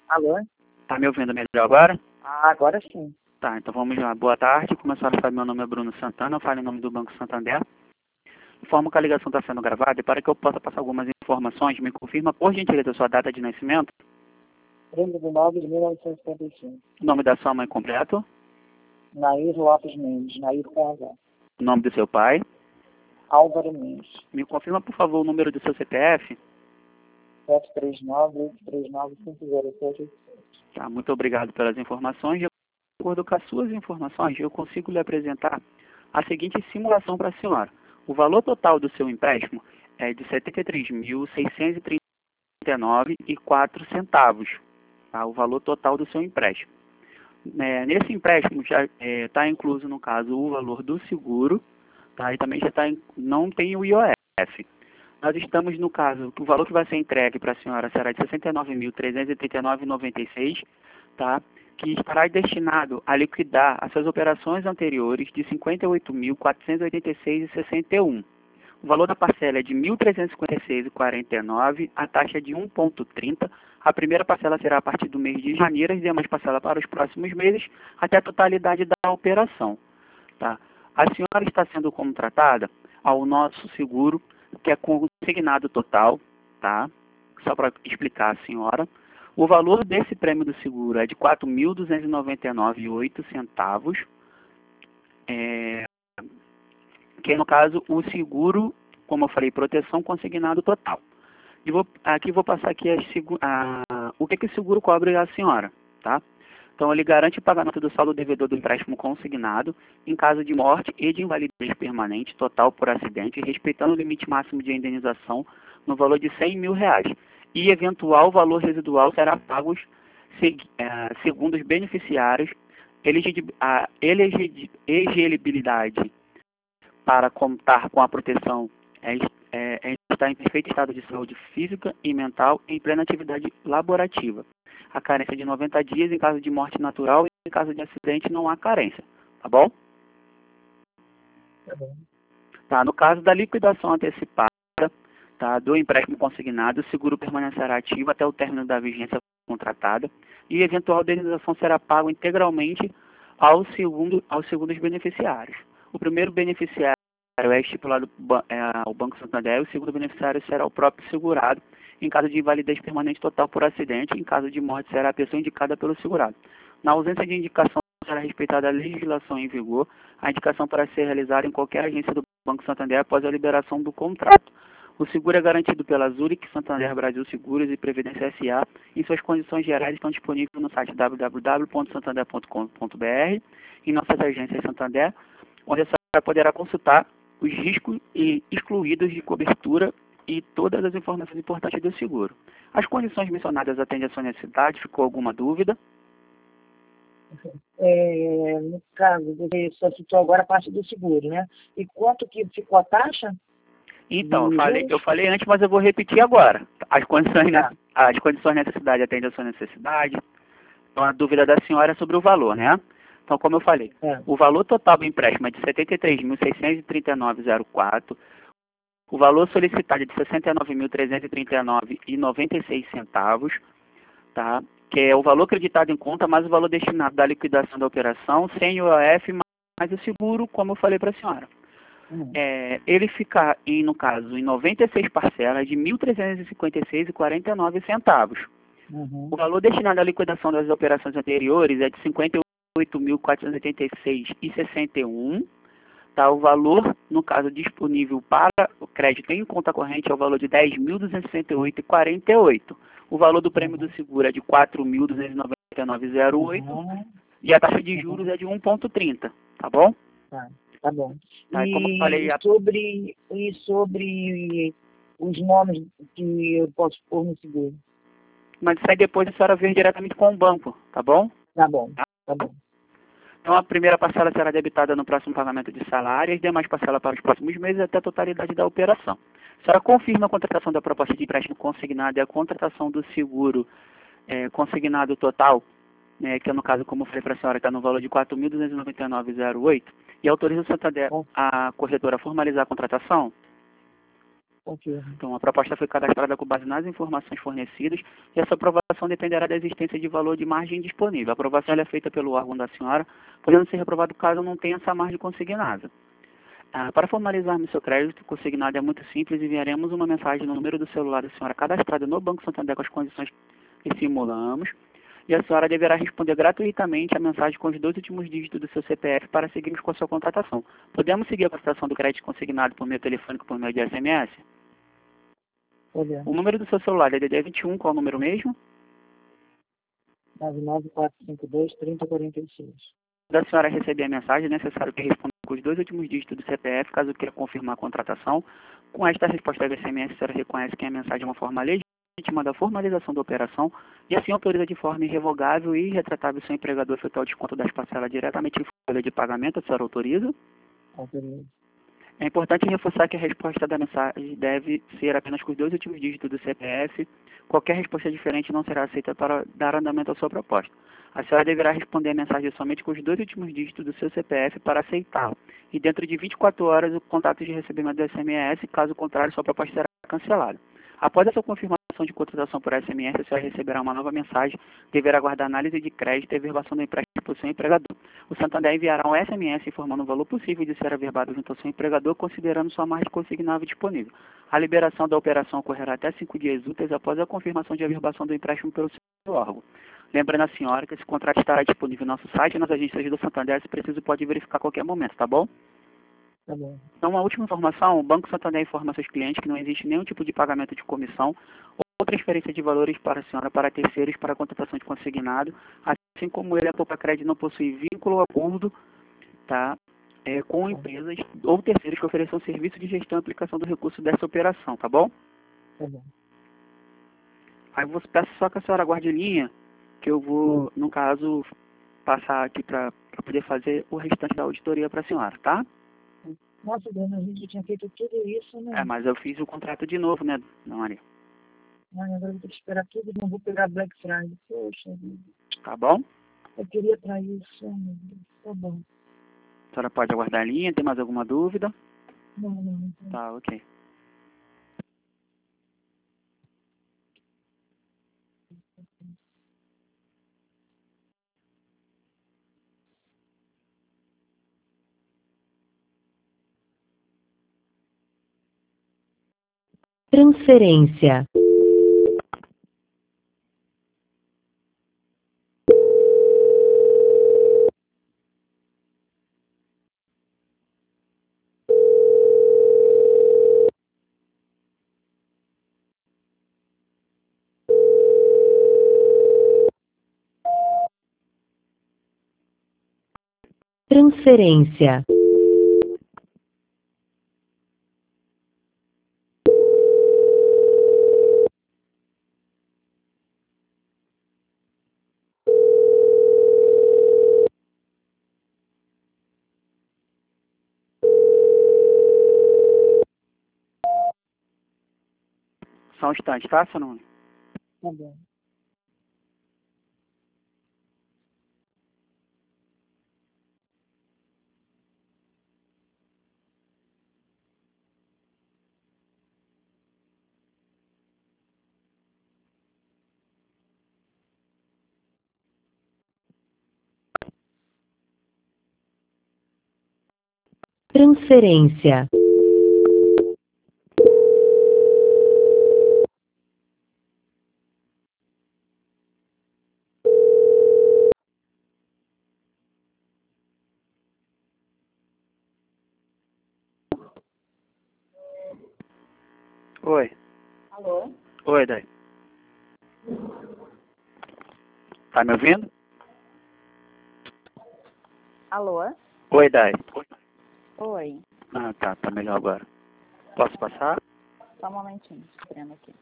Alô? Tá me ouvindo melhor agora? Ah, agora sim. Tá, então vamos lá. Boa tarde. Como a senhora sabe, meu nome é Bruno Santana. Eu falo em nome do Banco Santander. Informo que a ligação está sendo gravada e para que eu possa passar algumas informações, me confirma, por gentileza, a sua data de nascimento, 13 de 9 de 1975. o nome da sua mãe completo, Nair Lopes Mendes, Nair com H. o nome do seu pai. Álvaro Mendes, Me confirma, por favor, o número do seu CPF. 739-839-5077. Tá, muito obrigado pelas informações. De acordo com as suas informações, eu consigo lhe apresentar a seguinte simulação para a senhora. O valor total do seu empréstimo é de R$ 73.639,04. Tá, o valor total do seu empréstimo. Nesse empréstimo já está incluso, no caso, o valor do seguro, tá, e também já não tem o IOF. Nós estamos, no caso, o valor que vai ser entregue para a senhora será de R$ 69.339,96, tá? Que estará destinado a liquidar as suas operações anteriores de R$ 58.486,61. O valor da parcela é de R$ 1.356,49, a taxa é de 1,30. A primeira parcela será a partir do mês de janeiro, as demais parcelas para os próximos meses, até a totalidade da operação. Tá? A senhora está sendo contratada ao nosso seguro, que é consignado total, tá? Só para explicar a senhora. O valor desse prêmio do seguro é de R$ 4.299,08, que é, no caso, o seguro, como eu falei, proteção consignado total. Aqui vou passar aqui o que o seguro cobre a senhora, tá? Então, ele garante o pagamento do saldo devedor do empréstimo consignado em caso de morte e de invalidez permanente total por acidente, respeitando o limite máximo de indenização no valor de R$ 100.000. E eventual valor residual será pago segundo os beneficiários. A elegibilidade para contar com a proteção está em perfeito estado de saúde física e mental em plena atividade laborativa. A carência de 90 dias em caso de morte natural e em caso de acidente não há carência. Tá bom? Tá bom. Tá, no caso da liquidação antecipada, tá, do empréstimo consignado, o seguro permanecerá ativo até o término da vigência contratada e eventual indenização será pago integralmente aos segundos beneficiários. O primeiro beneficiário é estipulado o Banco Santander, o segundo beneficiário será o próprio segurado, em caso de invalidez permanente total por acidente, em caso de morte será a pessoa indicada pelo segurado. Na ausência de indicação, será respeitada a legislação em vigor, a indicação para ser realizada em qualquer agência do Banco Santander após a liberação do contrato. O seguro é garantido pela Zurich Santander Brasil Seguros e Previdência S.A. e suas condições gerais estão disponíveis no site www.santander.com.br e nossas agências Santander, onde a senhora poderá consultar os riscos excluídos de cobertura e todas as informações importantes do seguro. As condições mencionadas atendem a sua necessidade? Ficou alguma dúvida? No caso, você só citou agora a parte do seguro, né? E quanto que ficou a taxa? Então, eu falei antes, mas eu vou repetir agora. As condições de necessidade atendem a sua necessidade. Então, a dúvida da senhora é sobre o valor, né? Então, como eu falei, o valor total do empréstimo é de R$ 73.639,04. O valor solicitado é de R$ 69.339,96, tá? Que é o valor acreditado em conta, mais o valor destinado da liquidação da operação, sem o IOF, mais o seguro, como eu falei para a senhora. Ele fica, no caso, em 96 parcelas de R$ 1.356,49. O valor destinado à liquidação das operações anteriores é de R$ 58.486,61. Tá, o valor, no caso, disponível para o crédito em conta corrente é o valor de R$ 10.268,48. O valor do prêmio do seguro é de R$ 4.299,08 e a taxa de juros é de 1,30, tá bom? Tá bom. Tá, e como eu falei, sobre os nomes que eu posso pôr no seguro? Mas isso aí depois a senhora vê diretamente com o banco, tá bom? Tá bom, tá bom. Então, a primeira parcela será debitada no próximo pagamento de salário e as demais parcelas para os próximos meses até a totalidade da operação. A senhora confirma a contratação da proposta de empréstimo consignado e a contratação do seguro consignado total, que é no caso, como eu falei para a senhora, está no valor de R$ 4.299,08, e autoriza o Santander, a corretora, a formalizar a contratação? Confirmo. Então, a proposta foi cadastrada com base nas informações fornecidas e essa aprovação dependerá da existência de valor de margem disponível. A aprovação ela é feita pelo órgão da senhora, podendo ser reprovado caso não tenha essa margem consignada. Para formalizarmos seu crédito consignado é muito simples, enviaremos uma mensagem no número do celular da senhora cadastrada no Banco Santander com as condições que simulamos e a senhora deverá responder gratuitamente a mensagem com os 2 últimos dígitos do seu CPF para seguirmos com a sua contratação. Podemos seguir a contratação do crédito consignado por meio telefônico por meio de SMS? Podemos. O número do seu celular é DDD 21, qual é o número mesmo? 99452-3046. Da senhora receber a mensagem, é necessário que responda com os 2 últimos dígitos do CPF, caso queira confirmar a contratação. Com esta resposta do SMS, a senhora reconhece que a mensagem é uma forma legítima da formalização da operação e assim autoriza de forma irrevogável e irretratável seu empregador a efetuar o desconto das parcelas diretamente em folha de pagamento. A senhora autoriza? Autorizo. É importante reforçar que a resposta da mensagem deve ser apenas com os 2 últimos dígitos do CPF. Qualquer resposta diferente não será aceita para dar andamento à sua proposta. A senhora deverá responder a mensagem somente com os 2 últimos dígitos do seu CPF para aceitá-la. E dentro de 24 horas, o contato de recebimento do SMS, caso contrário, sua proposta será cancelada. Após essa confirmação de contratação por SMS, a senhora receberá uma nova mensagem, deverá aguardar análise de crédito e averbação do empréstimo por seu empregador. O Santander enviará um SMS informando o valor possível de ser averbado junto ao seu empregador, considerando sua margem consignável disponível. A liberação da operação ocorrerá até 5 dias úteis após a confirmação de averbação do empréstimo pelo seu órgão. Lembrando a senhora que esse contrato estará disponível no nosso site e nas agências do Santander, se preciso pode verificar a qualquer momento, tá bom? Tá bom. Então, uma última informação, o Banco Santander informa seus clientes que não existe nenhum tipo de pagamento de comissão ou transferência de valores para a senhora para terceiros para a contratação de consignado, assim como ele, a Poupa Crédito, não possui vínculo ou acordo, tá, com empresas ou terceiros que ofereçam serviço de gestão e aplicação do recurso dessa operação, tá bom? Tá bom. Aí eu peço só que a senhora guarde linha, que eu vou, no caso, passar aqui para poder fazer o restante da auditoria para a senhora, tá? Nossa, dona, a gente tinha feito tudo isso, né? Mas eu fiz o contrato de novo, né, dona Maria? Ai, agora eu vou ter que esperar tudo, não vou pegar Black Friday. Poxa vida. Tá bom? Eu queria pra isso, ai, meu Deus. Tá bom. A senhora pode aguardar a linha, tem mais alguma dúvida? Não, não. Tá, ok. Transferência. Transferência. Só um instante, tá, seu nome? Tá bom. Transferência. Oi. Alô? Oi, Dai. Tá me ouvindo? Alô? Oi, Dai. Oi. Ah, tá melhor agora. Posso passar? Só um momentinho, escrevendo aqui.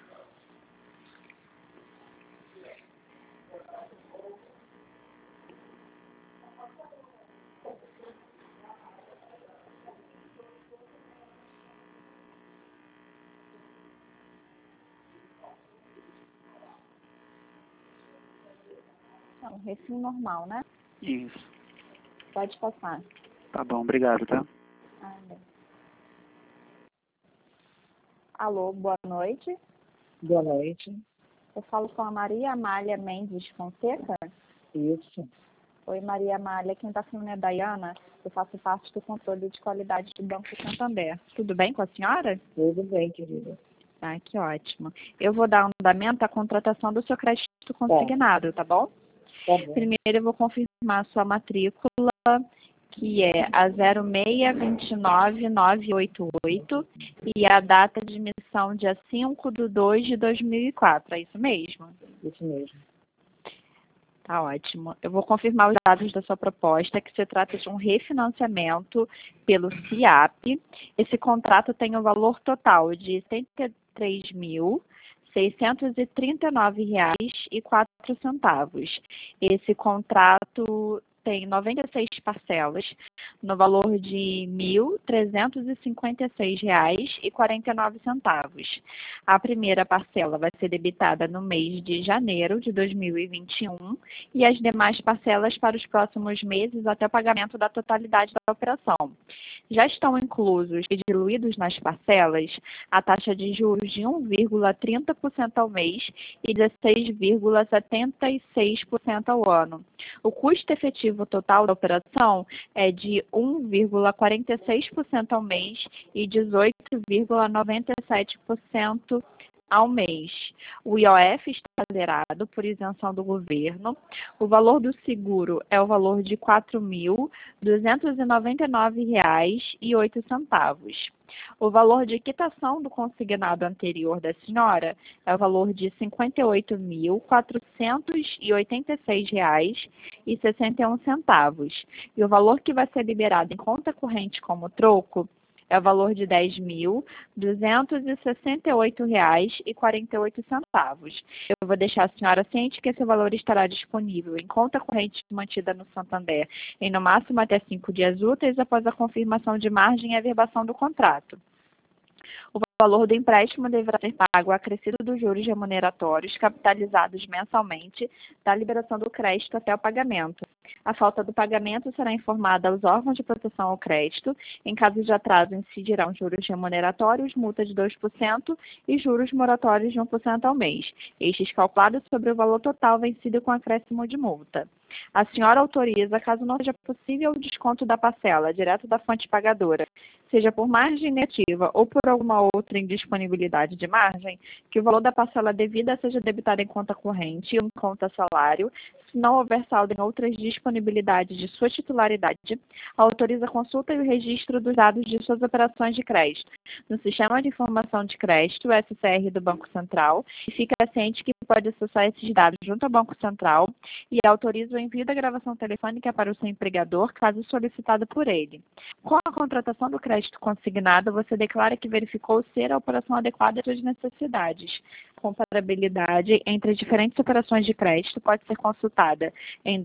Não, refil normal, né? Isso. Pode passar. Tá bom, obrigado, tá? Ah, bem. Alô, boa noite. Boa noite. Eu falo com a Maria Amália Mendes Fonseca. Isso. Oi, Maria Amália. Quem está falando é a Dayana. Eu faço parte do controle de qualidade do Banco Santander. Tudo bem com a senhora? Tudo bem, querida. Ah, que ótimo. Eu vou dar andamento à contratação do seu crédito consignado, tá bom? Tá bom. Primeiro eu vou confirmar a sua matrícula, que é a 0629988 e a data de emissão dia 5/2/2004. É isso mesmo? Isso mesmo. Tá ótimo. Eu vou confirmar os dados da sua proposta, que se trata de um refinanciamento pelo CIAP. Esse contrato tem um valor total de R$ 73.639,04. Esse contrato tem 96 parcelas, no valor de R$ 1.356,49. A primeira parcela vai ser debitada no mês de janeiro de 2021 e as demais parcelas para os próximos meses até o pagamento da totalidade da operação. Já estão inclusos e diluídos nas parcelas a taxa de juros de 1,30% ao mês e 16,76% ao ano. O custo efetivo total da operação é de 1,46% ao mês e 18,97% ao mês. O IOF está zerado por isenção do governo. O valor do seguro é o valor de R$ 4.299,08. O valor de quitação do consignado anterior da senhora é o valor de R$ 58.486,61. E o valor que vai ser liberado em conta corrente como troco é o valor de R$ 10.268,48. Eu vou deixar a senhora ciente que esse valor estará disponível em conta corrente mantida no Santander em no máximo até 5 dias úteis após a confirmação de margem e averbação do contrato. O valor do empréstimo deverá ser pago acrescido dos juros remuneratórios capitalizados mensalmente da liberação do crédito até o pagamento. A falta do pagamento será informada aos órgãos de proteção ao crédito. Em caso de atraso, incidirão juros remuneratórios, multa de 2% e juros moratórios de 1% ao mês. Estes calculados sobre o valor total vencido com acréscimo de multa. A senhora autoriza, caso não seja possível o desconto da parcela direto da fonte pagadora, seja por margem negativa ou por alguma outra indisponibilidade de margem, que o valor da parcela devida seja debitado em conta corrente ou em conta salário, se não houver saldo em outras disponibilidades de sua titularidade, autoriza a consulta e o registro dos dados de suas operações de crédito no Sistema de Informação de Crédito, SCR do Banco Central, e fica ciente que pode acessar esses dados junto ao Banco Central e autoriza o envio da gravação telefônica para o seu empregador, caso solicitado por ele. Com a contratação do crédito consignado, você declara que verificou ser a operação adequada às suas necessidades. Comparabilidade entre as diferentes operações de crédito pode ser consultada em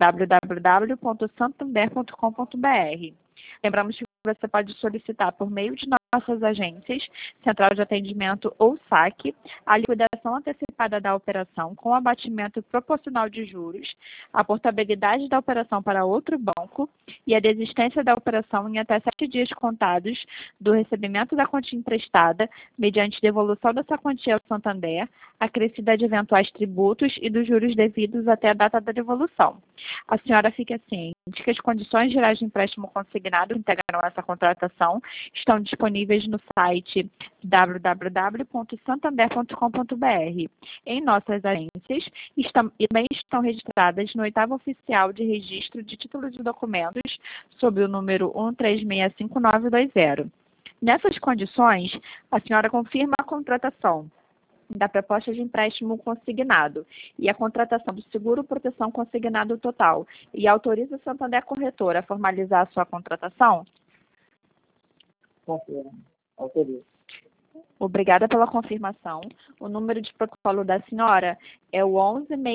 www.santander.com.br. Lembramos que você pode solicitar por meio de nossas agências, Central de Atendimento ou SAC, a liquidação antecipada da operação com abatimento proporcional de juros, a portabilidade da operação para outro banco e a desistência da operação em até 7 dias contados do recebimento da quantia emprestada, mediante devolução dessa quantia ao Santander, acrescida de eventuais tributos e dos juros devidos até a data da devolução. A senhora fica ciente que as condições gerais de empréstimo consignado que integram essa contratação estão disponíveis no site www.santander.com.br. Em nossas agências também estão registradas no 8º Oficial de Registro de Títulos e Documentos, sob o número 1365.920. Nessas condições, a senhora confirma a contratação da proposta de empréstimo consignado e a contratação do seguro proteção consignado total e autoriza o Santander Corretora a formalizar a sua contratação? Confirma. Autoriza. Obrigada pela confirmação. O número de protocolo da senhora é o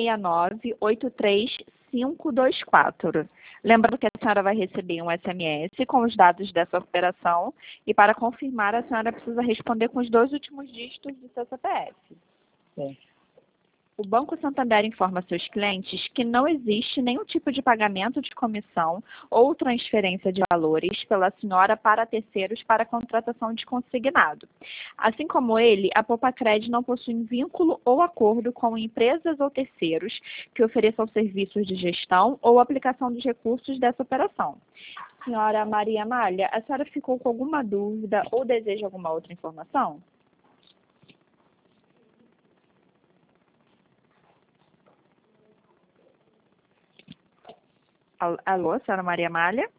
1169-83524. Lembrando que a senhora vai receber um SMS com os dados dessa operação e para confirmar a senhora precisa responder com os 2 últimos dígitos do seu CPF. Sim. O Banco Santander informa seus clientes que não existe nenhum tipo de pagamento de comissão ou transferência de valores pela senhora para terceiros para contratação de consignado. Assim como ele, a Popacred não possui vínculo ou acordo com empresas ou terceiros que ofereçam serviços de gestão ou aplicação dos recursos dessa operação. Senhora Maria Amália, a senhora ficou com alguma dúvida ou deseja alguma outra informação? Alô, senhora Maria Amália?